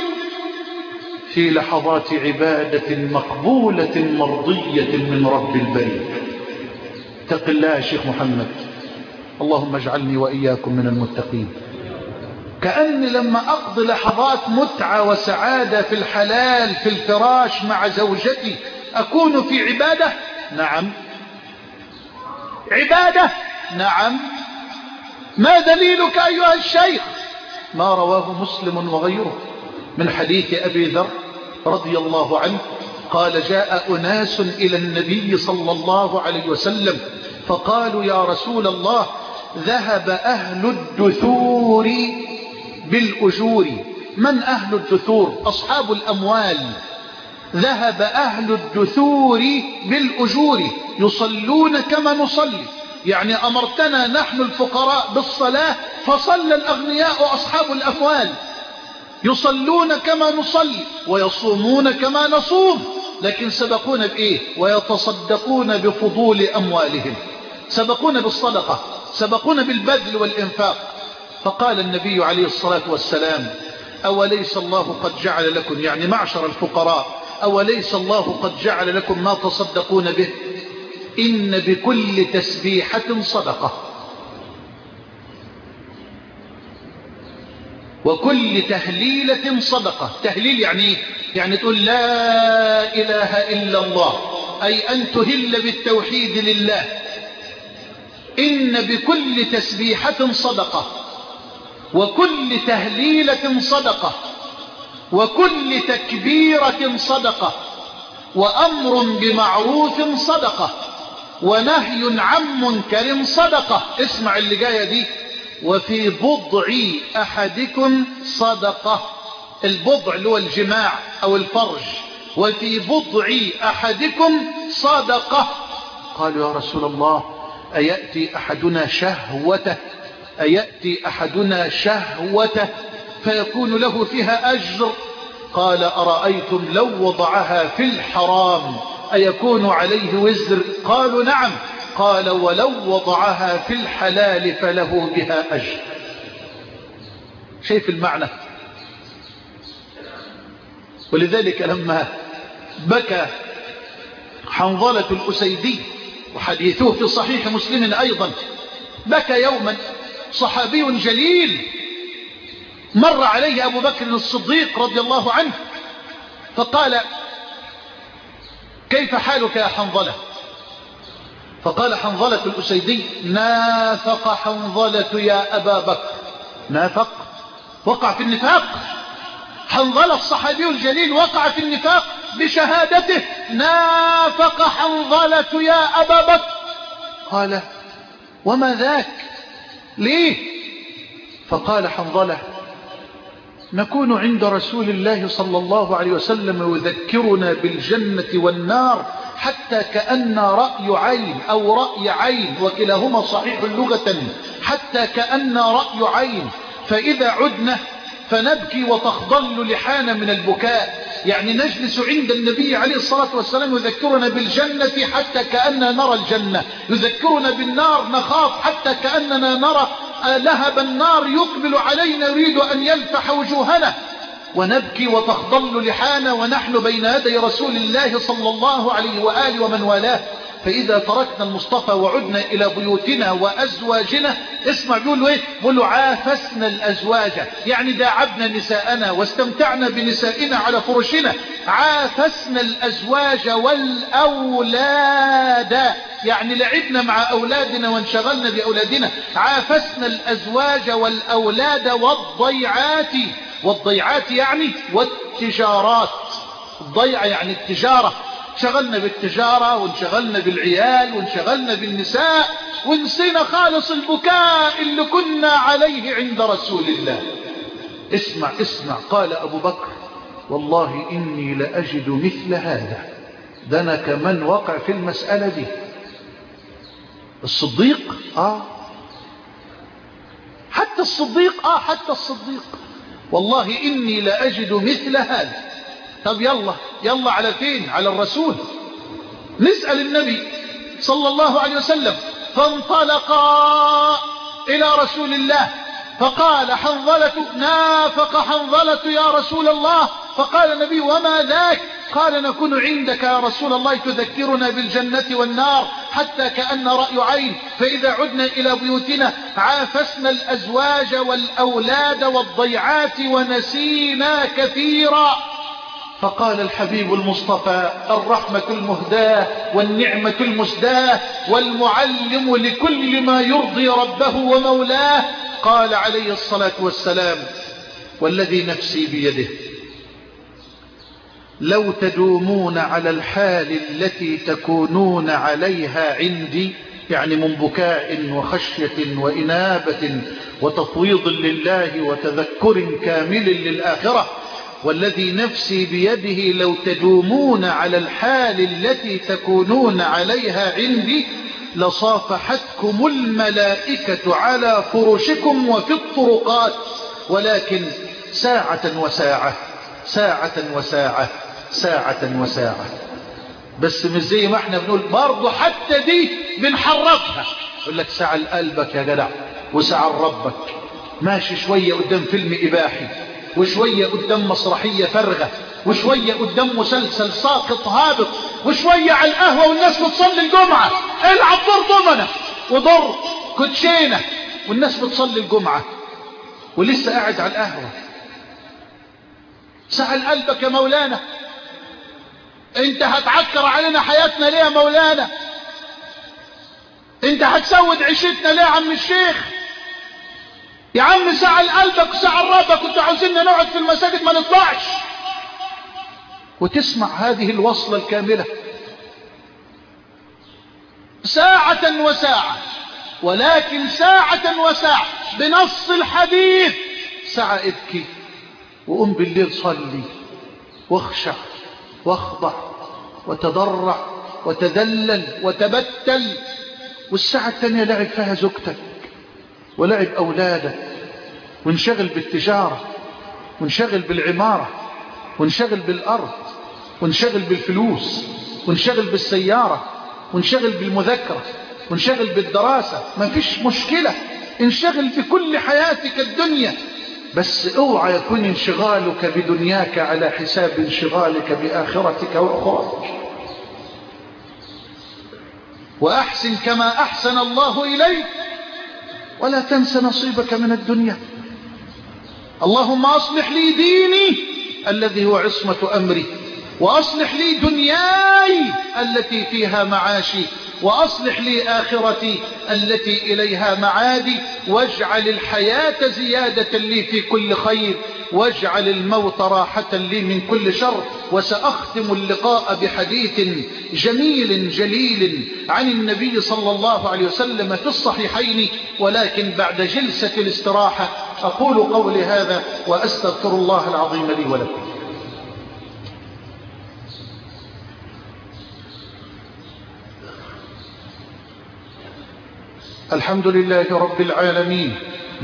في لحظات عبادة مقبولة مرضية من رب البرية. اتق الله يا شيخ محمد. اللهم اجعلني وإياكم من المتقين. كأني لما أقضي لحظات متعة وسعادة في الحلال في الفراش مع زوجتي أكون في عبادة. نعم، عبادة. نعم. ما دليلك أيها الشيخ؟ ما رواه مسلم وغيره من حديث أبي ذر رضي الله عنه قال: جاء أناس إلى النبي صلى الله عليه وسلم فقالوا: يا رسول الله، ذهب أهل الدثور بالأجور. من أهل الدثور؟ أصحاب الأموال. ذهب أهل الدثور بالأجور، يصلون كما نصلي، يعني أمرتنا نحن الفقراء بالصلاة فصلى الأغنياء أصحاب الأموال. يصلون كما نصلي ويصومون كما نصوم، لكن سبقون بإيه؟ ويتصدقون بفضول أموالهم، سبقون بالصدقة، سبقون بالبذل والإنفاق. فقال النبي عليه الصلاة والسلام: أوليس الله قد جعل لكم، يعني معشر الفقراء، أوليس الله قد جعل لكم ما تصدقون به؟ إن بكل تسبيحة صدقة، وكل تهليلة صدقة. تهليل يعني إيه؟ يعني تقول لا إله إلا الله أي أن تهل بالتوحيد لله. إن بكل تسبيحة صدقة، وكل تهليلة صدقة، وكل تكبيرة صدقة، وأمر بمعروف صدقة، ونهي عن منكر صدقة. اسمع اللي جاية دي: وفي بضع أحدكم صدقة. البضع اللي هو الجماع أو الفرج. وفي بضع أحدكم صدقة. قالوا يا رسول الله أيأتي أحدنا شهوته، أيأتي أحدنا شهوته فيكون له فيها أجر؟ قال أرأيتم لو وضعها في الحرام أيكون عليه وزر؟ قالوا نعم. قال ولو وضعها في الحلال فله بها أجر. شايف المعنى؟ ولذلك لما بكى حنظلة الأسيدي، وحديثه في صحيح مسلم أيضا، بكى يوما صحابي جليل مر عليه أبو بكر الصديق رضي الله عنه فقال: كيف حالك يا حنظلة؟ فقال حنظلة الأسيدي: نافق حنظلة يا أبا بكر. نافق، وقع في النفاق. حنظلة الصحابي الجليل وقع في النفاق بشهادته: نافق حنظلة يا أبا بكر. قال: وما ذاك؟ ليه؟ فقال حنظلة: نكون عند رسول الله صلى الله عليه وسلم يذكرنا بالجنة والنار حتى كأن رأي عين أو رأي عين، وكلاهما صحيح لغة، حتى كأن رأي عين، فإذا عدنا فنبكي وتخضل لحانا من البكاء. يعني نجلس عند النبي عليه الصلاة والسلام يذكرنا بالجنة حتى كأننا نرى الجنة، يذكرنا بالنار نخاف حتى كأننا نرى لهب النار يقبل علينا يريد أن يلفح وجوهنا، ونبكي وتخضل لحانا ونحن بين يدي رسول الله صلى الله عليه وآله ومن والاه. فإذا تركنا المصطفى وعدنا إلى بيوتنا وأزواجنا، اسمع بيقولوا إيه؟ بيقولوا عافسنا الأزواج، يعني داعبنا نساءنا واستمتعنا بنسائنا على فرشنا. عافسنا الأزواج والأولاد، يعني لعبنا مع أولادنا وانشغلنا بأولادنا. عافسنا الأزواج والأولاد والضيعات. والضيعات يعني والتجارات. الضيعة يعني التجارة، شغلنا بالتجارة وانشغلنا بالعيال وانشغلنا بالنساء ونسينا خالص البكاء اللي كنا عليه عند رسول الله. اسمع اسمع، قال أبو بكر: والله إني لأجد مثل هذا. ده أنا كمان وقع في المسألة دي. الصديق حتى الصديق حتى الصديق والله إني لأجد مثل هذا. طب يلا على فين؟ على الرسول. نسأل النبي صلى الله عليه وسلم. فانطلقا إلى رسول الله فقال حنظلة: نافق حنظلة يا رسول الله. فقال النبي: وما ذاك؟ قال: نكون عندك يا رسول الله تذكرنا بالجنة والنار حتى كأن رأي عين، فإذا عدنا إلى بيوتنا عافسنا الأزواج والأولاد والضيعات ونسينا كثيرا. فقال الحبيب المصطفى الرحمة المهداة والنعمة المسداة والمعلم لكل ما يرضي ربه ومولاه، قال عليه الصلاة والسلام: والذي نفسي بيده لو تدومون على الحال التي تكونون عليها عندي، يعني من بكاء وخشية وإنابة وتفويض لله وتذكر كامل للآخرة، والذي نفسي بيده لو تدومون على الحال التي تكونون عليها عندي لصافحتكم الملائكة على فرشكم وفي الطرقات، ولكن ساعة وساعة، ساعة وساعة، ساعة وساعة. بس مش زي ما احنا بنقول برضو، حتى دي بنحرفها. يقول لك ساعة لقلبك يا جدع وساعة لربك. ماشي شوية قدام فيلم إباحي، وشوية قدام مسرحية فارغة، وشوية قدام مسلسل ساقط هابط، وشوية على القهوة والناس بتصلي الجمعة. العب دور ضمنة ودور كوتشينة والناس بتصلي الجمعة ولسه قاعد على القهوة. ساعة لقلبك يا مولانا، انت هتعكر علينا حياتنا ليه يا مولانا؟ انت هتسود عيشتنا ليه يا عم الشيخ؟ يا عم ساعة لقلبك وساعة لربك، كنتوا عاوزيننا نقعد في المساجد ما نطلعش. وتسمع هذه الوصلة الكاملة ساعة وساعة، ولكن ساعة وساعة بنص الحديث. ساعة ابكي وقم بالليل صلي واخشع واخضع وتضرع وتذلل وتبتل، والساعة الثانية لعب فيها زوجتك ولعب أولادك، وانشغل بالتجارة وانشغل بالعمارة وانشغل بالأرض وانشغل بالفلوس وانشغل بالسيارة وانشغل بالمذاكرة وانشغل بالدراسة. ما فيش مشكلة، انشغل بكل حياتك الدنيا، بس اوعى يكون انشغالك بدنياك على حساب انشغالك بآخرتك وأخرتك. وأحسن كما أحسن الله إليك ولا تنس نصيبك من الدنيا. اللهم أصلح لي ديني الذي هو عصمة أمري، وأصلح لي دنياي التي فيها معاشي، وأصلح لي آخرتي التي إليها معادي، واجعل الحياة زيادة لي في كل خير، واجعل الموت راحة لي من كل شر. وسأختم اللقاء بحديث جميل جليل عن النبي صلى الله عليه وسلم في الصحيحين، ولكن بعد جلسة الاستراحة. أقول قولي هذا وأستغفر الله العظيم لي ولكم. الحمد لله رب العالمين،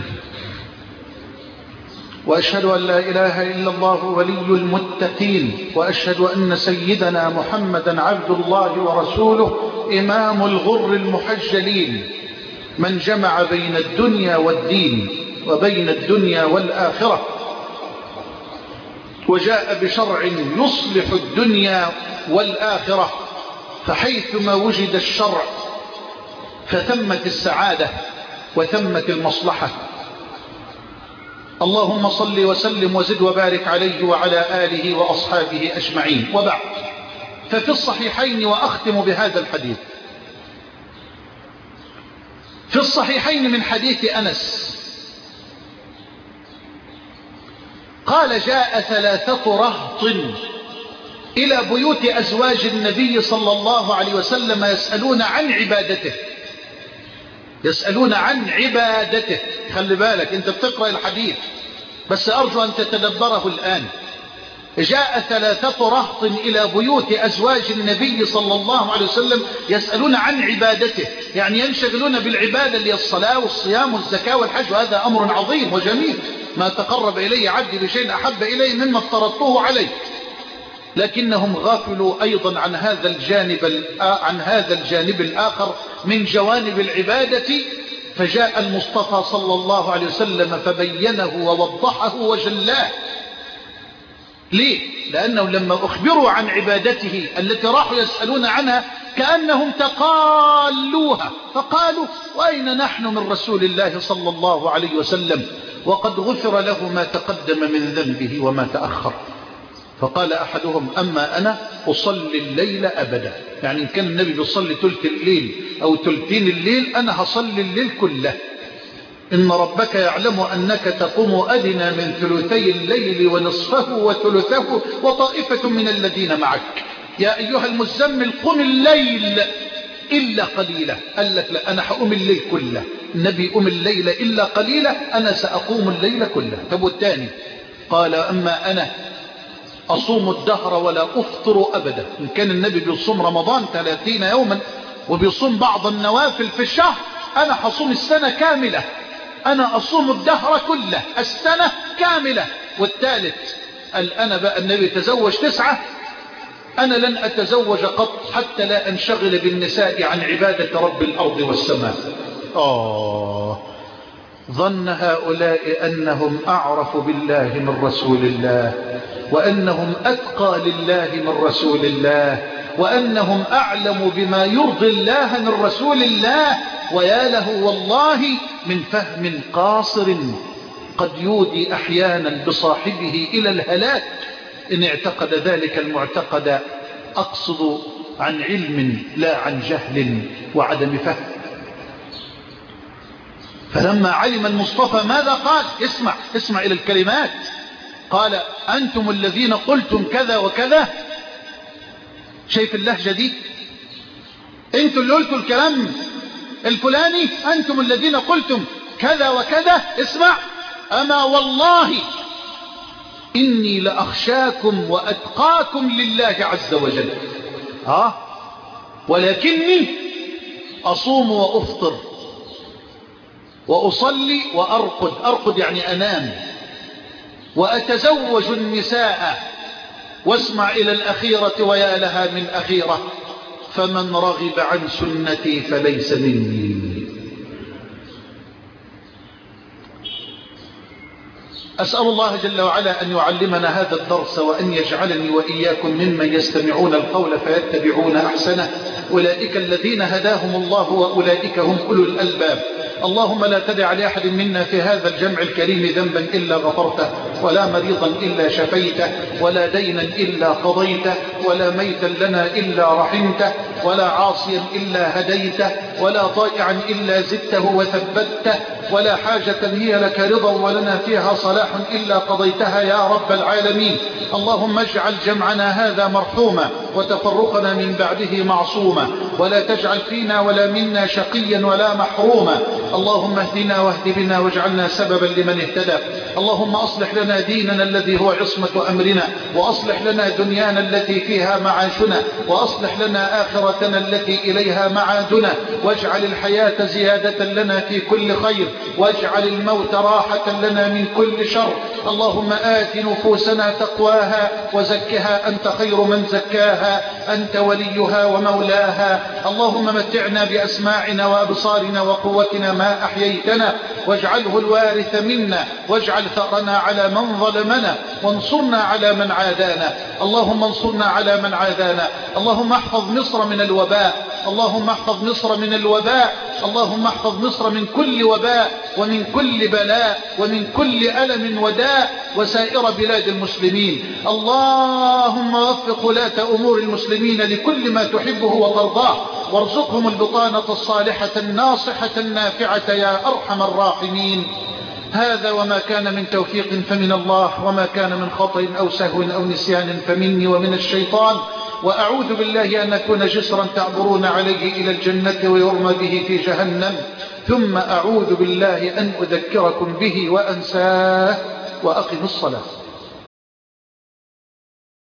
وأشهد أن لا إله إلا الله ولي المتقين، وأشهد أن سيدنا محمدا عبد الله ورسوله إمام الغر المحجلين، من جمع بين الدنيا والدين وبين الدنيا والآخرة، وجاء بشرع يصلح الدنيا والآخرة، فحيثما وجد الشرع فثمت السعادة وثمت المصلحة. اللهم صل وسلم وزد وبارك عليه وعلى آله وأصحابه أجمعين، وبعد. ففي الصحيحين، وأختم بهذا الحديث، في الصحيحين من حديث أنس قال: جاء 3 رهط إلى بيوت أزواج النبي صلى الله عليه وسلم يسألون عن عبادته، يسألون عن عبادته. خلي بالك انت بتقرأ الحديث، بس أرجو أن تتدبره الآن. جاء 3 رهط إلى بيوت أزواج النبي صلى الله عليه وسلم يسألون عن عبادته، يعني ينشغلون بالعبادة اللي الصلاة والصيام والزكاة والحج، وهذا أمر عظيم وجميل. ما تقرب إلي عبدي بشيء أحب إلي مما افترضته عليه، لكنهم غافلوا أيضا عن هذا الجانب الآخر من جوانب العبادة. فجاء المصطفى صلى الله عليه وسلم فبينه ووضحه وجلاه. ليه؟ لأنهم لما أخبروا عن عبادته التي راحوا يسألون عنها كأنهم تقالوها، فقالوا: وأين نحن من رسول الله صلى الله عليه وسلم وقد غفر له ما تقدم من ذنبه وما تأخر. فقال أحدهم: أما أنا أصلي الليل أبدا، يعني إن كان النبي بيصلي ثلث الليل أو ثلثين الليل، أنا هصلي الليل كله. إن ربك يعلم أنك تقوم أدنى من ثلثي الليل ونصفه وثلثه وطائفة من الذين معك. يا أيها المزمل قم الليل إلا قليلا. قال لك: لا، أنا هقوم الليل كله. النبي قم الليل إلا قليلا، أنا سأقوم الليل كله. طب والتاني؟ قال: أما أنا أصوم الدهر ولا أفطر أبدا. إن كان النبي بيصوم رمضان 30 يوما وبيصوم بعض النوافل في الشهر، أنا حصوم السنة كاملة، أنا أصوم الدهر كله السنة كاملة. والثالث قال: أنا بقى النبي تزوج 9، أنا لن أتزوج قط حتى لا أنشغل بالنساء عن عبادة رب الأرض والسماء. ظن هؤلاء أنهم أعرف بالله من رسول الله، وأنهم أتقى لله من رسول الله، وأنهم أعلم بما يرضي الله من رسول الله. ويا له والله من فهم قاصر قد يودي أحيانا بصاحبه إلى الهلاك إن اعتقد ذلك المعتقد أقصد عن علم لا عن جهل وعدم فهم. فلما علم المصطفى ماذا قال؟ اسمع إلى الكلمات. قال أنتم الذين قلتم كذا وكذا. شايف اللهجة دي؟ أنتم اللي قلتوا الكلام الفلاني، أنتم الذين قلتم كذا وكذا. اسمع، أما والله إني لأخشاكم وأتقاكم لله عز وجل، ولكني أصوم وأفطر وأصلي أرقد يعني أنام، وأتزوج النساء، واسمع إلى الأخيرة ويا لها من أخيرة، فمن رغب عن سنتي فليس مني. أسأل الله جل وعلا أن يعلمنا هذا الدرس، وأن يجعلني وإياكم ممن يستمعون القول فيتبعون أحسنه. أولئك الذين هداهم الله وأولئك هم أولو الألباب. اللهم لا تدع لأحد منا في هذا الجمع الكريم ذنبا إلا غفرته، ولا مريضا إلا شفيته، ولا دينا إلا قضيته، ولا ميتا لنا إلا رحمته، ولا عاصيا إلا هديته، ولا ضائعا إلا زدته وثبته، ولا حاجة هي لك رضا ولنا فيها صلاح إلا قضيتها يا رب العالمين. اللهم اجعل جمعنا هذا مرحوما، وتفرقنا من بعده معصوما، ولا تجعل فينا ولا منا شقيا ولا محروما. اللهم اهدنا واهد بنا واجعلنا سببا لمن اهتدى. اللهم أصلح لنا ديننا الذي هو عصمة أمرنا، وأصلح لنا دنيانا التي فيها معاشنا، وأصلح لنا آخرتنا التي إليها معادنا، واجعل الحياة زيادة لنا في كل خير، واجعل الموت راحة لنا من كل شر. اللهم آت نفوسنا تقواها وزكها أنت خير من زكاها، أنت وليها ومولاها. اللهم متعنا بأسماعنا وأبصارنا وقوتنا ما أحييتنا، واجعله الوارث منا، واجعل ثأرنا على من ظلمنا، وانصرنا على من عادانا. اللهم انصرنا على من عادانا. اللهم احفظ مصر من الوباء، اللهم احفظ مصر من الوباء، اللهم احفظ مصر من كل وباء ومن كل بلاء ومن كل ألم وداء، وسائر بلاد المسلمين. اللهم وفق ولاة أمور المسلمين لكل ما تحبه وترضاه، وارزقهم البطانة الصالحة الناصحة النافعة يا أرحم الراحمين. هذا وما كان من توفيق فمن الله، وما كان من خطأ أو سهو أو نسيان فمني ومن الشيطان. وأعوذ بالله أن أكون جسرا تعبرون عليه إلى الجنة ويرمى به في جهنم، ثم أعوذ بالله أن أذكركم به وأنساه. وأقم الصلاة.